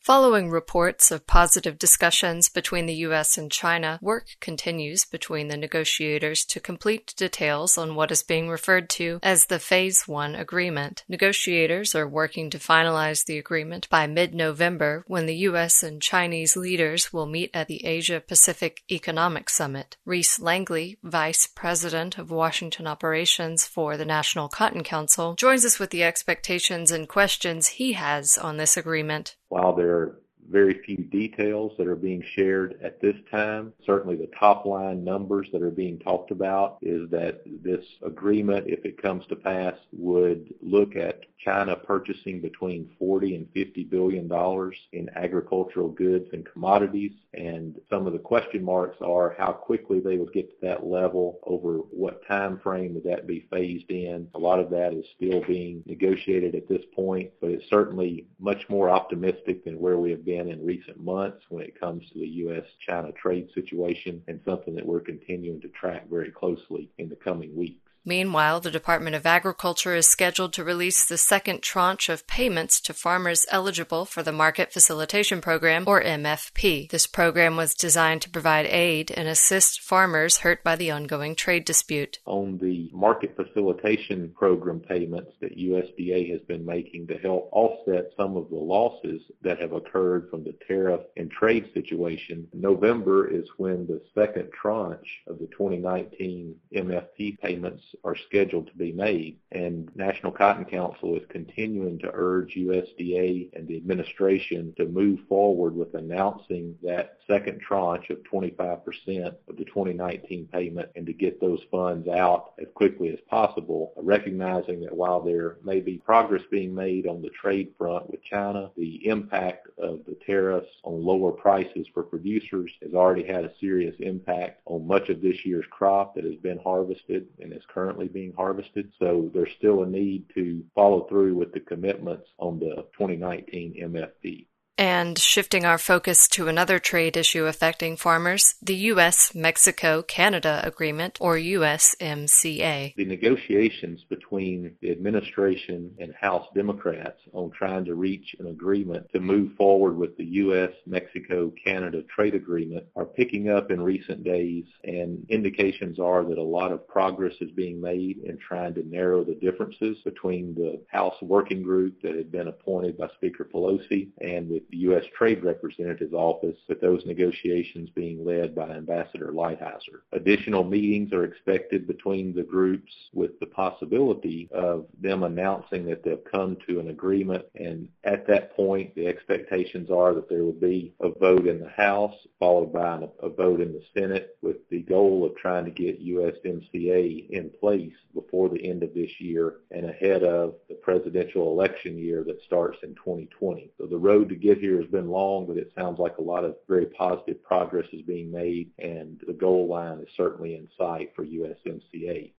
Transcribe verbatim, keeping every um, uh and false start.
Following reports of positive discussions between the U S and China, work continues between the negotiators to complete details on what is being referred to as the Phase one agreement. Negotiators are working to finalize the agreement by mid-November, when the U S and Chinese leaders will meet at the Asia-Pacific Economic Summit. Reese Langley, Vice President of Washington Operations for the National Cotton Council, joins us with the expectations and questions he has on this agreement. While there are very few details that are being shared at this time, certainly the top line numbers that are being talked about is that this agreement, if it comes to pass, would look at China purchasing between forty and fifty billion dollars in agricultural goods and commodities. And some of the question marks are how quickly they would get to that level, over what time frame would that be phased in. A lot of that is still being negotiated at this point, but it's certainly much more optimistic than where we have been in recent months when it comes to the U S China trade situation, and something that we're continuing to track very closely in the coming weeks. Meanwhile, the Department of Agriculture is scheduled to release the second tranche of payments to farmers eligible for the Market Facilitation Program, or M F P. This program was designed to provide aid and assist farmers hurt by the ongoing trade dispute. On the Market Facilitation Program payments that U S D A has been making to help offset some of the losses that have occurred from the tariff and trade situation, November is when the second tranche of the twenty nineteen M F P payments are scheduled to be made, and National Cotton Council is continuing to urge U S D A and the administration to move forward with announcing that second tranche of twenty-five percent of the twenty nineteen payment, and to get those funds out as quickly as possible, recognizing that while there may be progress being made on the trade front with China, the impact of the tariffs on lower prices for producers has already had a serious impact on much of this year's crop that has been harvested and is currently currently being harvested. So there's still a need to follow through with the commitments on the twenty nineteen M F P. And shifting our focus to another trade issue affecting farmers, the U S Mexico Canada Agreement, or U S M C A. The negotiations between the administration and House Democrats on trying to reach an agreement to move forward with the U S Mexico Canada Trade Agreement are picking up in recent days, and indications are that a lot of progress is being made in trying to narrow the differences between the House working group that had been appointed by Speaker Pelosi and with the U S Trade Representative's office, with those negotiations being led by Ambassador Lighthizer. Additional meetings are expected between the groups, with the possibility of them announcing that they've come to an agreement, and at that point the expectations are that there will be a vote in the House followed by a vote in the Senate, with the goal of trying to get U S M C A in place before the end of this year and ahead of the presidential election year that starts in twenty twenty. So the road to get here has been long, but it sounds like a lot of very positive progress is being made, and the goal line is certainly in sight for U S M C A.